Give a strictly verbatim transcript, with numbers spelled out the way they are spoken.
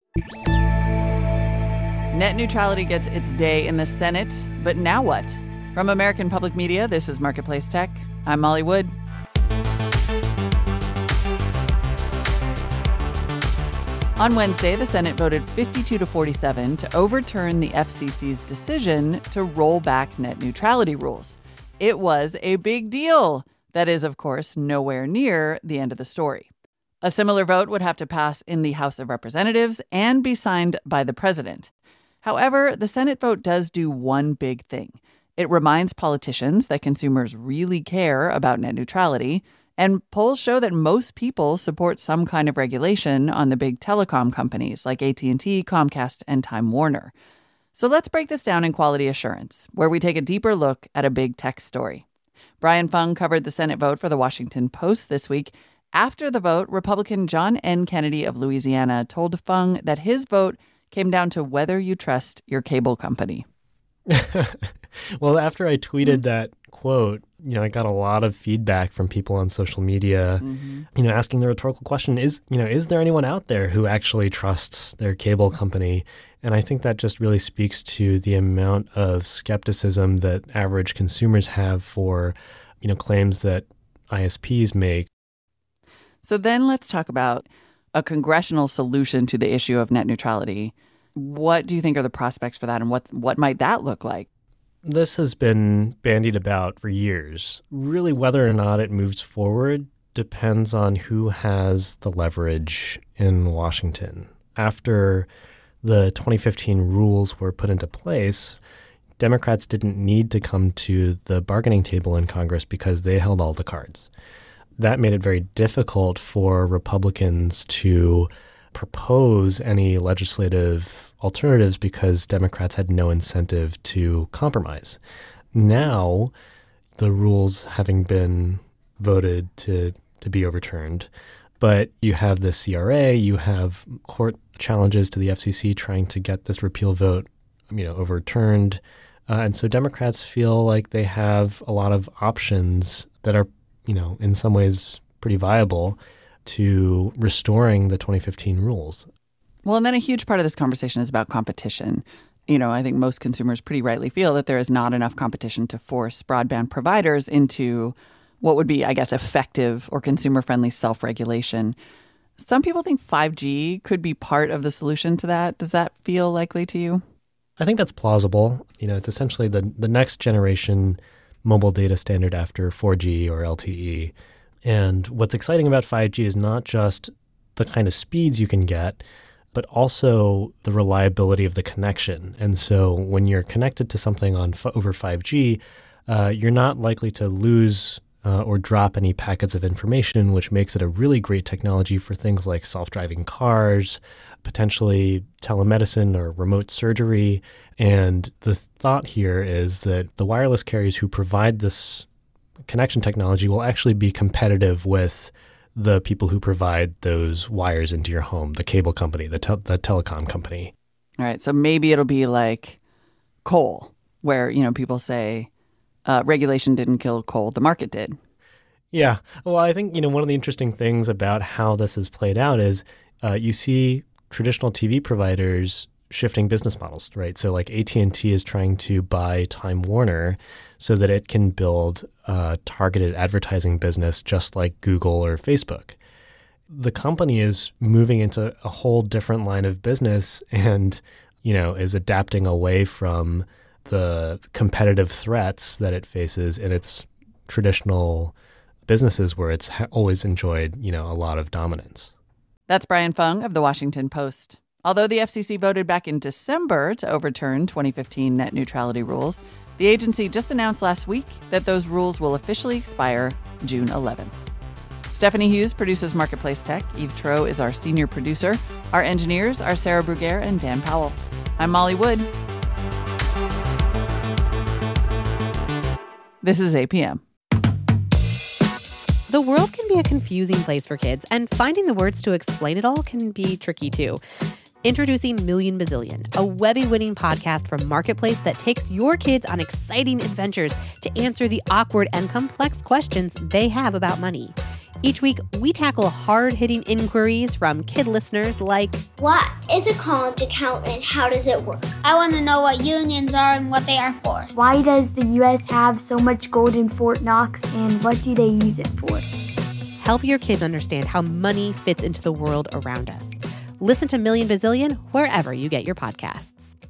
Net neutrality gets its day in the Senate, but now what? From American Public Media, this is Marketplace Tech. I'm Molly Wood. On Wednesday, the Senate voted fifty-two to forty-seven to overturn the F C C's decision to roll back net neutrality rules. It was a big deal. That is, of course, nowhere near the end of the story. A similar vote would have to pass in the House of Representatives and be signed by the president. However, the Senate vote does do one big thing. It reminds politicians that consumers really care about net neutrality, and polls show that most people support some kind of regulation on the big telecom companies like A T and T, Comcast, and Time Warner. So let's break this down in Quality Assurance, where we take a deeper look at a big tech story. Brian Fung covered the Senate vote for the Washington Post this week. After the vote, Republican John N. Kennedy of Louisiana told Fung that his vote came down to whether you trust your cable company. Well, after I tweeted that quote, you know, I got a lot of feedback from people on social media, mm-hmm. you know, asking the rhetorical question, is, you know, is there anyone out there who actually trusts their cable company? And I think that just really speaks to the amount of skepticism that average consumers have for, you know, claims that I S Ps make. So then let's talk about a congressional solution to the issue of net neutrality. What do you think are the prospects for that, and what what might that look like? This has been bandied about for years. Really, whether or not it moves forward depends on who has the leverage in Washington. After the twenty fifteen rules were put into place, Democrats didn't need to come to the bargaining table in Congress because they held all the cards. That made it very difficult for Republicans to propose any legislative alternatives because Democrats had no incentive to compromise. Now, the rules having been voted to, to be overturned, but you have the C R A, you have court challenges to the F C C trying to get this repeal vote, you know, overturned. Uh, and so Democrats feel like they have a lot of options that are, you know, in some ways pretty viable to restoring the twenty fifteen rules. Well, and then a huge part of this conversation is about competition. You know, I think most consumers pretty rightly feel that there is not enough competition to force broadband providers into what would be, I guess, effective or consumer-friendly self-regulation. Some people think five G could be part of the solution to that. Does that feel likely to you? I think that's plausible. You know, it's essentially the, the next generation mobile data standard after four G or L T E. And what's exciting about five G is not just the kind of speeds you can get, but also the reliability of the connection. And so when you're connected to something on f- over five G, uh, you're not likely to lose uh, or drop any packets of information, which makes it a really great technology for things like self-driving cars, potentially telemedicine or remote surgery. And the thought here is that the wireless carriers who provide this connection technology will actually be competitive with the people who provide those wires into your home, the cable company, the, te- the telecom company. All right. So maybe it'll be like coal, where, you know, people say uh, regulation didn't kill coal, the market did. Yeah. Well, I think, you know, one of the interesting things about how this has played out is uh, you see traditional T V providers shifting business models, right? So like A T and T is trying to buy Time Warner so that it can build a targeted advertising business just like Google or Facebook. The company is moving into a whole different line of business and, you know, is adapting away from the competitive threats that it faces in its traditional businesses where it's ha- always enjoyed, you know, a lot of dominance. That's Brian Fung of The Washington Post. Although the F C C voted back in December to overturn twenty fifteen net neutrality rules, the agency just announced last week that those rules will officially expire June eleventh. Stephanie Hughes produces Marketplace Tech. Eve Troh is our senior producer. Our engineers are Sarah Bruguer and Dan Powell. I'm Molly Wood. This is A P M. The world can be a confusing place for kids, and finding the words to explain it all can be tricky too. Introducing Million Bazillion, a Webby-winning podcast from Marketplace that takes your kids on exciting adventures to answer the awkward and complex questions they have about money. Each week, we tackle hard-hitting inquiries from kid listeners like, what is a college account and how does it work? I want to know what unions are and what they are for. Why does the U S have so much gold in Fort Knox and what do they use it for? Help your kids understand how money fits into the world around us. Listen to Million Bazillion wherever you get your podcasts.